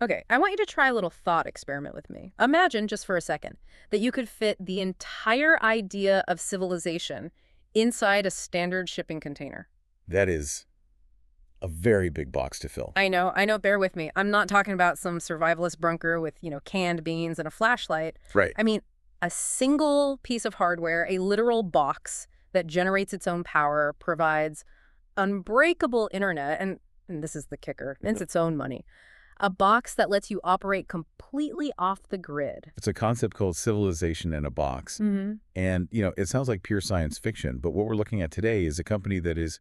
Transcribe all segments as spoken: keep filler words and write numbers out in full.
Okay, I want you to try a little thought experiment with me. Imagine, just for a second, that you could fit the entire idea of civilization inside a standard shipping container. That is a very big box to fill. I know, I know, bear with me. I'm not talking about some survivalist bunker with, you know, canned beans and a flashlight. Right. I mean, a single piece of hardware, a literal box that generates its own power, provides unbreakable internet, and, and this is the kicker, it's its own money. A box that lets you operate completely off the grid. It's a concept called civilization in a box. Mm-hmm. And, you know, it sounds like pure science fiction, but what we're looking at today is a company that is,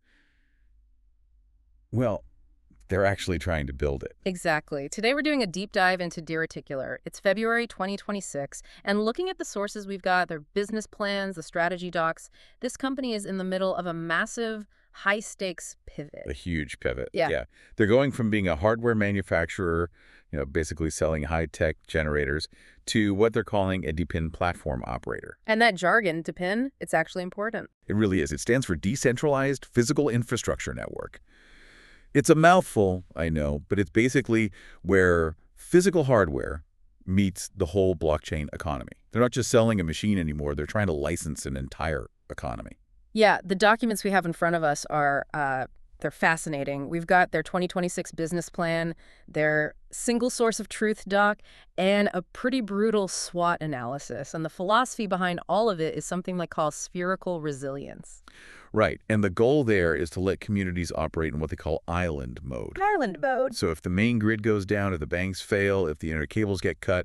well, they're actually trying to build it. Exactly. Today we're doing a deep dive into Deer Articular. It's February twenty twenty-six, and looking at the sources we've got, their business plans, the strategy docs, this company is in the middle of a massive, high-stakes pivot. A huge pivot. Yeah. Yeah. They're going from being a hardware manufacturer, you know, basically selling high-tech generators, to what they're calling a D P I N platform operator. And that jargon, D P I N, it's actually important. It really is. It stands for Decentralized Physical Infrastructure Network. It's a mouthful, I know, but it's basically where physical hardware meets the whole blockchain economy. They're not just selling a machine anymore. They're trying to license an entire economy. Yeah, the documents we have in front of us are, uh, they're fascinating. We've got their twenty twenty-six business plan, their single source of truth doc, and a pretty brutal SWOT analysis. And the philosophy behind all of it is something they call spherical resilience. Right. And the goal there is to let communities operate in what they call island mode. Island mode. So if the main grid goes down, if the banks fail, if the internet cables get cut,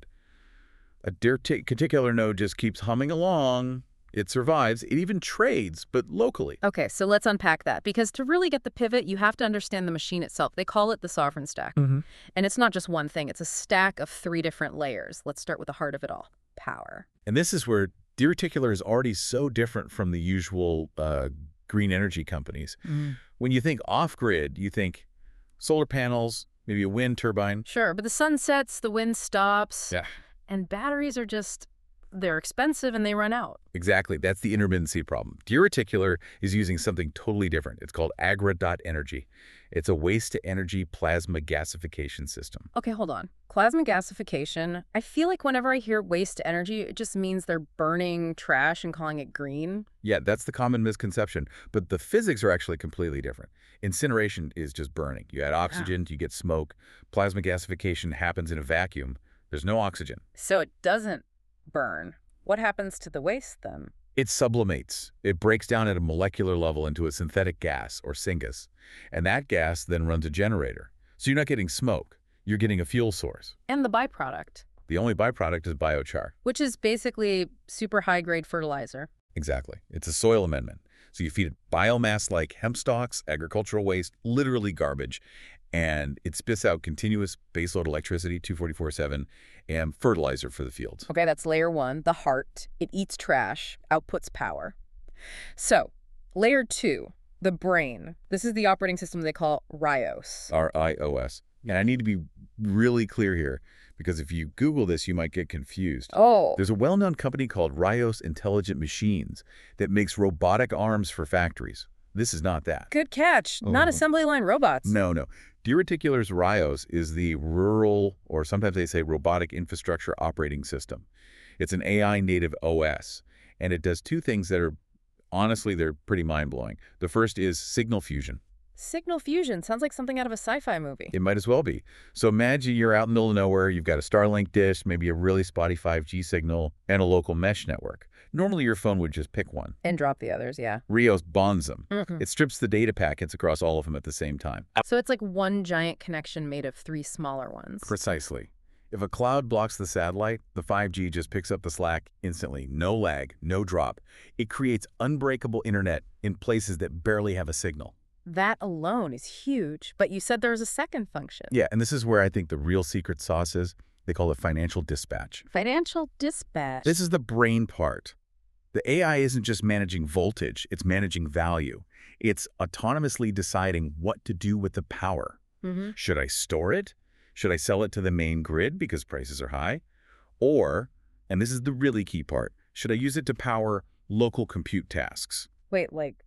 a particular node just keeps humming along. It survives. It even trades, but locally. Okay, so let's unpack that. Because to really get the pivot, you have to understand the machine itself. They call it the sovereign stack. Mm-hmm. And it's not just one thing. It's a stack of three different layers. Let's start with the heart of it all, power. And this is where Deer Articular is already so different from the usual uh, green energy companies. Mm. When you think off-grid, you think solar panels, maybe a wind turbine. Sure, but the sun sets, the wind stops. Yeah. And batteries are just, they're expensive and they run out. Exactly. That's the intermittency problem. Deer Articular is using something totally different. It's called Agra.Energy. It's a waste-to-energy plasma gasification system. Okay, hold on. Plasma gasification. I feel like whenever I hear waste to energy, it just means they're burning trash and calling it green. Yeah, that's the common misconception. But the physics are actually completely different. Incineration is just burning. You add oxygen, you get smoke. Plasma gasification happens in a vacuum. There's no oxygen. So it doesn't burn. What happens to the waste then? It sublimates. It breaks down at a molecular level into a synthetic gas, or syngas. And that gas then runs a generator. So you're not getting smoke. You're getting a fuel source. And the byproduct. The only byproduct is biochar. Which is basically super high-grade fertilizer. Exactly. It's a soil amendment. So you feed it biomass like hemp stalks, agricultural waste, literally garbage, and it spits out continuous baseload electricity, two forty-four seven, and fertilizer for the fields. Okay, that's layer one, the heart. It eats trash, outputs power. So, layer two, the brain. This is the operating system they call RIOS. R I O S. And I need to be really clear here, because if you Google this, you might get confused. Oh. There's a well-known company called RIOS Intelligent Machines that makes robotic arms for factories. This is not that. Good catch. Oh. Not assembly line robots. No, no. Deer Articular's RIOS is the rural, or sometimes they say robotic infrastructure operating system. It's an A I-native O S, and it does two things that are, honestly, they're pretty mind-blowing. The first is signal fusion. Signal fusion sounds like something out of a sci-fi movie. It might as well be. So imagine you're out in the middle of nowhere, you've got a Starlink dish, maybe a really spotty five G signal, and a local mesh network. Normally your phone would just pick one. And drop the others, yeah. RIOS bonds them. Mm-hmm. It strips the data packets across all of them at the same time. So it's like one giant connection made of three smaller ones. Precisely. If a cloud blocks the satellite, the five G just picks up the slack instantly. No lag, no drop. It creates unbreakable internet in places that barely have a signal. That alone is huge, but you said there was a second function. Yeah, and this is where I think the real secret sauce is. They call it financial dispatch. Financial dispatch. This is the brain part. The A I isn't just managing voltage, it's managing value. It's autonomously deciding what to do with the power. Mm-hmm. Should I store it? Should I sell it to the main grid because prices are high? Or, and this is the really key part, should I use it to power local compute tasks? Wait, like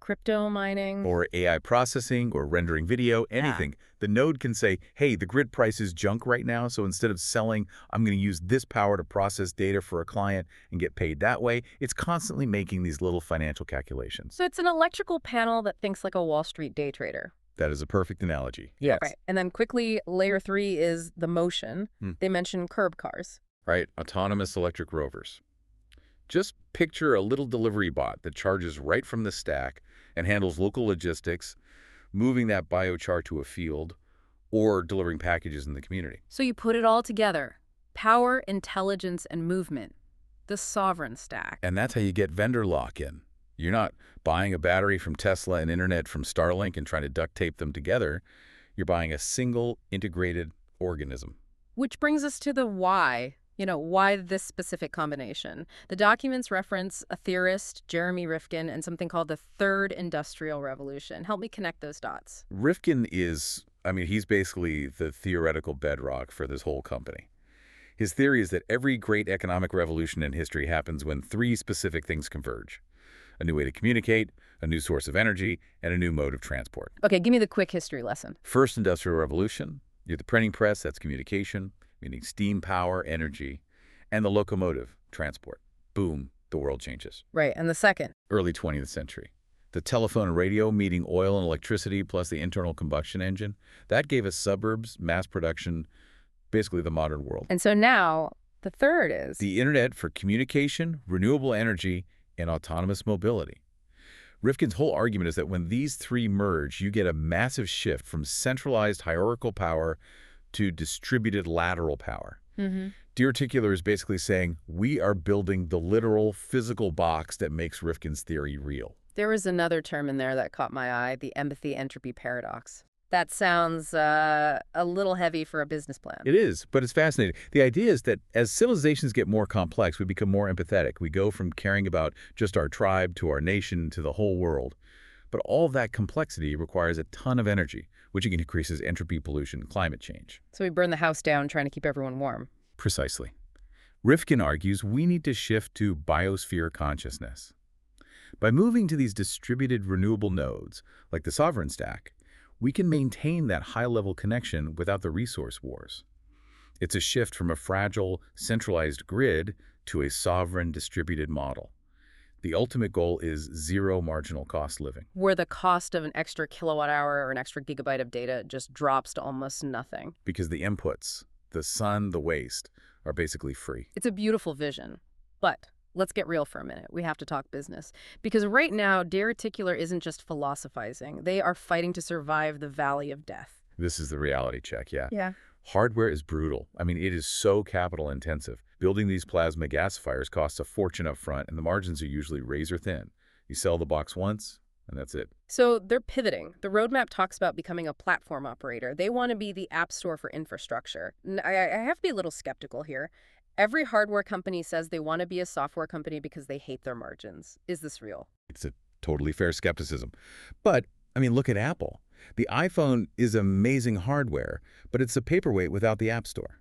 crypto mining. Or A I processing or rendering video, anything. The node can say, hey, the grid price is junk right now, so instead of selling, I'm going to use this power to process data for a client and get paid that way. It's constantly making these little financial calculations. So it's an electrical panel that thinks like a Wall Street day trader. That is a perfect analogy. Yes. Right. And then quickly, layer three is the motion. Hmm. They mention curb cars. Right, autonomous electric rovers. Just picture a little delivery bot that charges right from the stack and handles local logistics, moving that biochar to a field, or delivering packages in the community. So you put it all together. Power, intelligence, and movement. The sovereign stack. And that's how you get vendor lock-in. You're not buying a battery from Tesla and internet from Starlink and trying to duct tape them together. You're buying a single integrated organism. Which brings us to the why. You know, why this specific combination? The documents reference a theorist, Jeremy Rifkin, and something called the Third Industrial Revolution. Help me connect those dots. Rifkin is, I mean, he's basically the theoretical bedrock for this whole company. His theory is that every great economic revolution in history happens when three specific things converge. A new way to communicate, a new source of energy, and a new mode of transport. Okay, give me the quick history lesson. First Industrial Revolution, you have the printing press, that's communication, meaning steam power, energy, and the locomotive, transport. Boom, the world changes. Right, and the second? Early twentieth century. The telephone and radio meeting oil and electricity plus the internal combustion engine. That gave us suburbs, mass production, basically the modern world. And so now, the third is? The internet for communication, renewable energy, and autonomous mobility. Rifkin's whole argument is that when these three merge, you get a massive shift from centralized hierarchical power to distributed lateral power. Mm-hmm. Dearticular is basically saying, we are building the literal physical box that makes Rifkin's theory real. There was another term in there that caught my eye, the empathy-entropy paradox. That sounds uh, a little heavy for a business plan. It is, but it's fascinating. The idea is that as civilizations get more complex, we become more empathetic. We go from caring about just our tribe to our nation to the whole world. But all that complexity requires a ton of energy, which increases entropy, pollution, climate change. So we burn the house down trying to keep everyone warm. Precisely. Rifkin argues we need to shift to biosphere consciousness. By moving to these distributed renewable nodes, like the sovereign stack, we can maintain that high-level connection without the resource wars. It's a shift from a fragile, centralized grid to a sovereign, distributed model. The ultimate goal is zero marginal cost living. Where the cost of an extra kilowatt hour or an extra gigabyte of data just drops to almost nothing. Because the inputs, the sun, the waste, are basically free. It's a beautiful vision. But let's get real for a minute. We have to talk business. Because right now, Dearticular isn't just philosophizing. They are fighting to survive the valley of death. This is the reality check, yeah. Yeah. Hardware is brutal. I mean, it is so capital intensive. Building these plasma gasifiers costs a fortune up front, and the margins are usually razor thin. You sell the box once, and that's it. So they're pivoting. The roadmap talks about becoming a platform operator. They want to be the app store for infrastructure. I, I have to be a little skeptical here. Every hardware company says they want to be a software company because they hate their margins. Is this real? It's a totally fair skepticism. But, I mean, look at Apple. The iPhone is amazing hardware, but it's a paperweight without the App Store.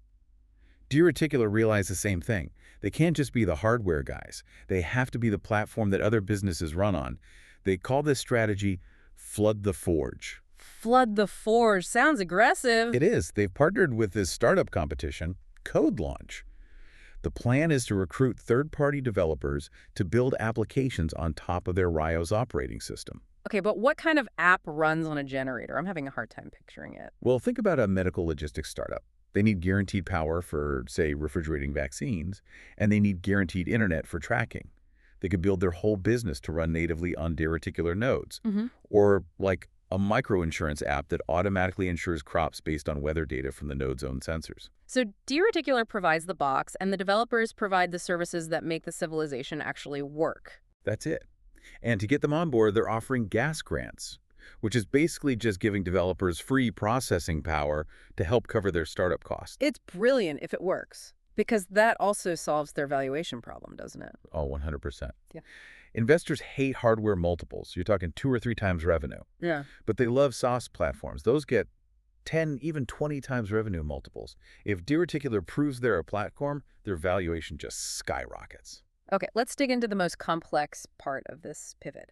Dearticular realized the same thing. They can't just be the hardware guys. They have to be the platform that other businesses run on. They call this strategy Flood the Forge. Flood the Forge. Sounds aggressive. It is. They've partnered with this startup competition, Code Launch. The plan is to recruit third-party developers to build applications on top of their Rios operating system. Okay, but what kind of app runs on a generator? I'm having a hard time picturing it. Well, think about a medical logistics startup. They need guaranteed power for, say, refrigerating vaccines, and they need guaranteed internet for tracking. They could build their whole business to run natively on Dearticular nodes. Mm-hmm. Or like a microinsurance app that automatically insures crops based on weather data from the node's own sensors. So Dearticular provides the box, and the developers provide the services that make the civilization actually work. That's it. And to get them on board, they're offering gas grants, which is basically just giving developers free processing power to help cover their startup costs. It's brilliant if it works, because that also solves their valuation problem, doesn't it? Oh, one hundred percent. Yeah. Investors hate hardware multiples. You're talking two or three times revenue. Yeah. But they love SaaS platforms. Those get ten, even twenty times revenue multiples. If Dearticular proves they're a platform, their valuation just skyrockets. Okay, let's dig into the most complex part of this pivot,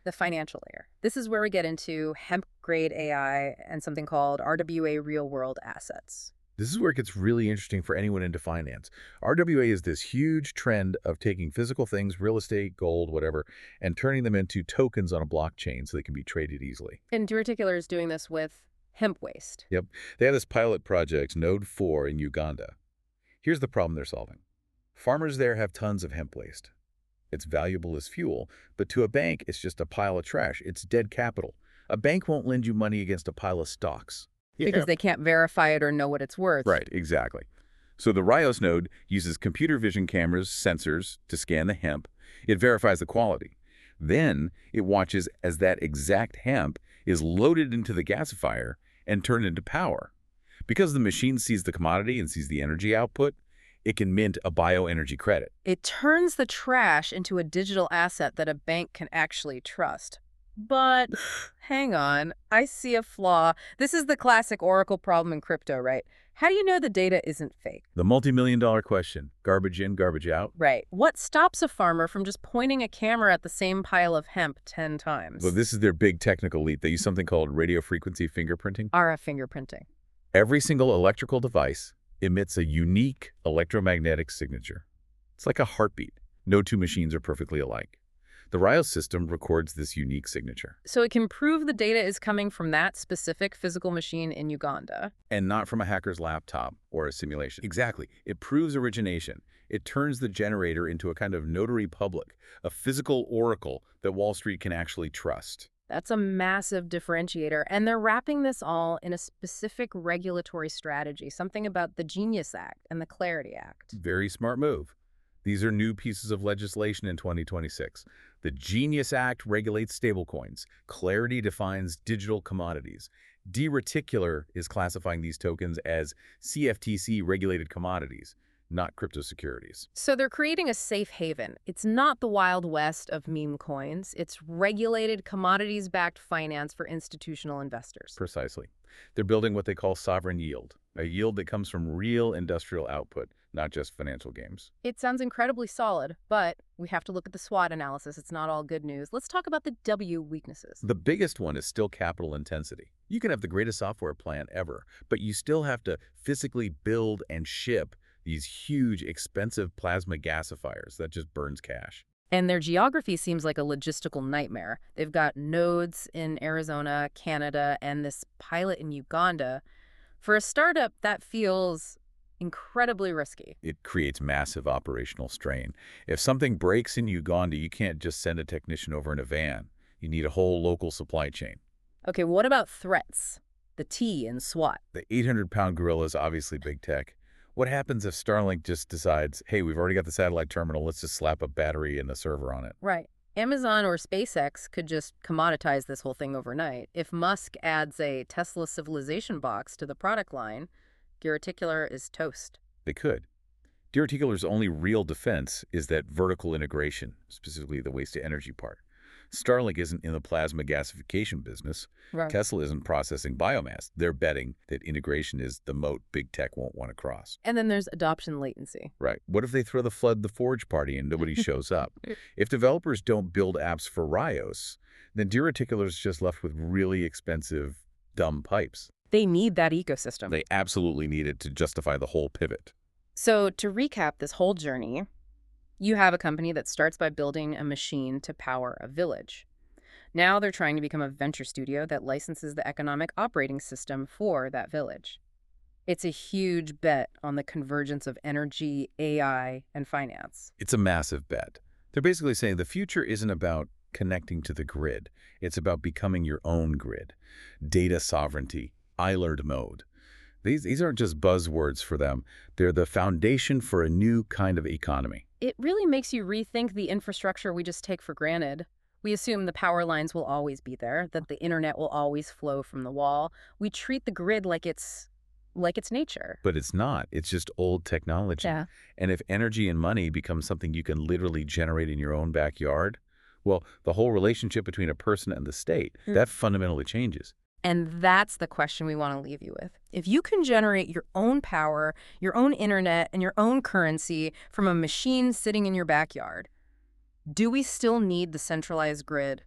the financial layer. This is where we get into hemp-grade A I and something called R W A real-world assets. This is where it gets really interesting for anyone into finance. R W A is this huge trend of taking physical things, real estate, gold, whatever, and turning them into tokens on a blockchain so they can be traded easily. And Dearticular is doing this with hemp waste. Yep. They have this pilot project, Node four, in Uganda. Here's the problem they're solving. Farmers there have tons of hemp waste. It's valuable as fuel, but to a bank, it's just a pile of trash. It's dead capital. A bank won't lend you money against a pile of stocks. Because Yeah. they can't verify it or know what it's worth. Right, exactly. So the Rios node uses computer vision cameras, sensors, to scan the hemp. It verifies the quality. Then it watches as that exact hemp is loaded into the gasifier and turned into power. Because the machine sees the commodity and sees the energy output, it can mint a bioenergy credit. It turns the trash into a digital asset that a bank can actually trust. But hang on, I see a flaw. This is the classic Oracle problem in crypto, right? How do you know the data isn't fake? The multi-million dollar question, garbage in, garbage out. Right. What stops a farmer from just pointing a camera at the same pile of hemp ten times? Well, this is their big technical leap. They use something called radio frequency fingerprinting. R F fingerprinting. Every single electrical device emits a unique electromagnetic signature. It's like a heartbeat. No two machines are perfectly alike. The Rios system records this unique signature. So it can prove the data is coming from that specific physical machine in Uganda. And not from a hacker's laptop or a simulation. Exactly. It proves origination. It turns the generator into a kind of notary public, a physical oracle that Wall Street can actually trust. That's a massive differentiator, and they're wrapping this all in a specific regulatory strategy, something about the Genius Act and the Clarity Act. Very smart move. These are new pieces of legislation in twenty twenty-six. The Genius Act regulates stablecoins. Clarity defines digital commodities. Dearticular is classifying these tokens as C F T C-regulated commodities, not crypto securities. So they're creating a safe haven. It's not the Wild West of meme coins. It's regulated commodities-backed finance for institutional investors. Precisely. They're building what they call sovereign yield, a yield that comes from real industrial output, not just financial games. It sounds incredibly solid, but we have to look at the SWOT analysis. It's not all good news. Let's talk about the W weaknesses. The biggest one is still capital intensity. You can have the greatest software plan ever, but you still have to physically build and ship these huge, expensive plasma gasifiers that just burns cash. And their geography seems like a logistical nightmare. They've got nodes in Arizona, Canada, and this pilot in Uganda. For a startup, that feels incredibly risky. It creates massive operational strain. If something breaks in Uganda, you can't just send a technician over in a van. You need a whole local supply chain. Okay, what about threats? The T in SWOT. The eight hundred pound gorilla is obviously big tech. What happens if Starlink just decides, hey, we've already got the satellite terminal, let's just slap a battery and a server on it? Right. Amazon or SpaceX could just commoditize this whole thing overnight. If Musk adds a Tesla civilization box to the product line, Dearticular is toast. They could. Dearticular's only real defense is that vertical integration, specifically the waste-to-energy part. Starlink isn't in the plasma gasification business. Right. Tesla isn't processing biomass. They're betting that integration is the moat big tech won't want to cross. And then there's adoption latency. Right. What if they throw the flood the forge party and nobody shows up? If developers don't build apps for Rios, then Dearticular's just left with really expensive, dumb pipes. They need that ecosystem. They absolutely need it to justify the whole pivot. So to recap this whole journey, you have a company that starts by building a machine to power a village. Now they're trying to become a venture studio that licenses the economic operating system for that village. It's a huge bet on the convergence of energy, A I, and finance. It's a massive bet. They're basically saying the future isn't about connecting to the grid. It's about becoming your own grid. Data sovereignty, island mode. These, these aren't just buzzwords for them. They're the foundation for a new kind of economy. It really makes you rethink the infrastructure we just take for granted. We assume the power lines will always be there, that the internet will always flow from the wall. We treat the grid like it's like it's nature. But it's not. It's just old technology. Yeah. And if energy and money become something you can literally generate in your own backyard, well, the whole relationship between a person and the state, mm. that fundamentally changes. And that's the question we want to leave you with. If you can generate your own power, your own internet, and your own currency from a machine sitting in your backyard, do we still need the centralized grid?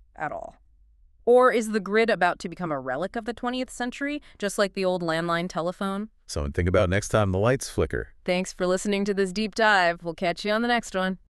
at all? Or is the grid about to become a relic of the twentieth century, just like the old landline telephone? Something to think about next time the lights flicker. Thanks for listening to this deep dive. We'll catch you on the next one.